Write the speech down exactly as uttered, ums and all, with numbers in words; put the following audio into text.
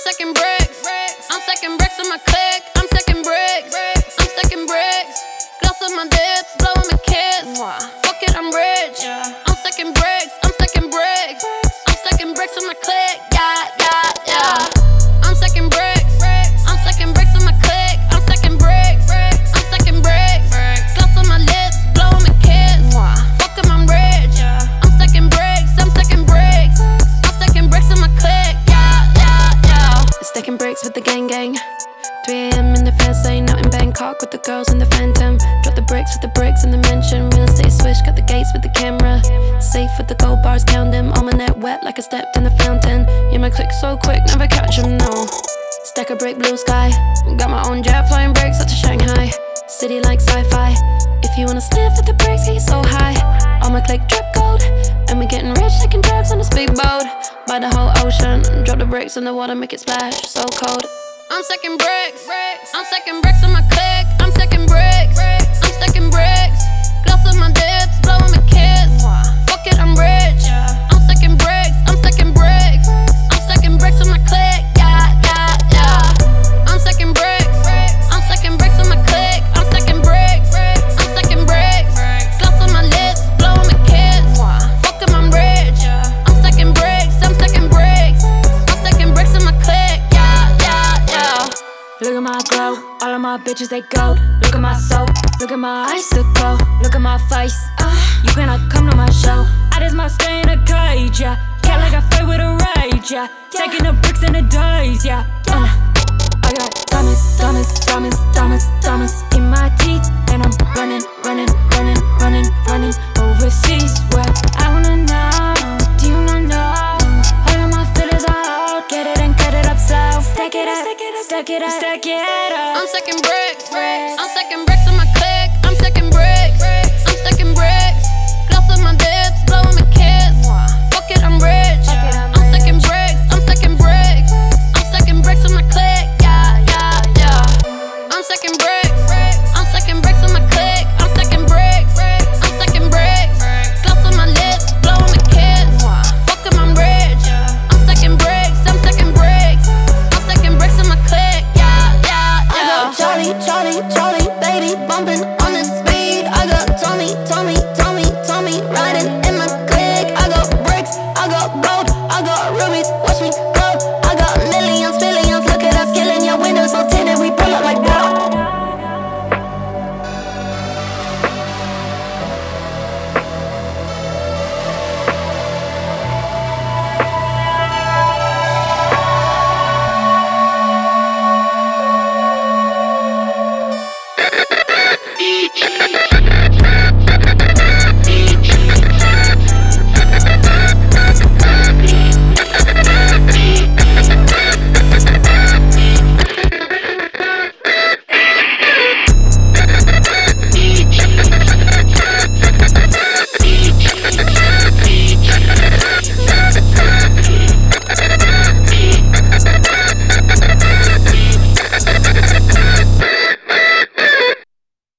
stacking bricks. I'm stacking bricks on my click. I'm stacking bricks. I'm stacking bricks. Gloss on my lips, blowing my kiss. Fuck it, I'm rich. I'm stacking bricks. I'm stacking bricks. I'm stacking bricks on my click. Yeah, yeah, yeah. I'm stacking bricks. I'm stacking bricks on my click. I'm stacking bricks. I'm stacking bricks. Gloss on my lips, blowing my kiss. Fuck it, I'm rich. I'm stacking bricks. I'm stacking bricks. I'm stacking bricks on my click. Yeah, yeah, yeah. Stacking bricks with the gang gang. three A M in the fast lane, out in Bangkok with the girls in the Phantom. Drop the bricks with the bricks in the mansion. Real estate switch, got the gates with the camera. Safe with the gold bars, count them. On my net wet like I stepped in the fountain. Yeah, my click so quick, never catch them, no. Stack a brick, blue sky. Got my own jet, flying bricks out to Shanghai. City like sci-fi. If you wanna sniff at the bricks, get so high. On my click, drip gold. And we getting rich, taking drugs on this big boat. By the whole ocean, drop the bricks in the water, make it splash, so cold. I'm stacking bricks. I'm stacking bricks on my click. I'm stacking bricks. I'm stacking bricks. Gloss on my lips, blowing my kiss. Fuck it, I'm rich. I'm stacking bricks. I'm stacking bricks. I'm stacking bricks on my click. Yeah, yeah, yeah. I'm stacking bricks. I'm stacking bricks on my click. I'm stacking bricks. I'm stacking bricks. Gloss on my lips, blowing my kiss. Fuck it, I'm rich. I'm stacking bricks. I'm stacking bricks. I'm stacking bricks on my click. Look at my glow, all of my bitches they gold. Look at my soul, look at my icicle. Look at my face, uh, you cannot come to my show. I just might stay in a cage, yeah. Cat like I fight with a rage, yeah. Taking the bricks in the days, yeah. Uh, I got diamonds, diamonds, diamonds, diamonds, diamonds in my teeth. And I'm running, running, running, running, running overseas. Where I wanna know, do you wanna know? All of my feelings are out, get it and cut it up slow. Stack it up, stack it up, stack it up, stack it up. I'm stacking bricks. I'm stacking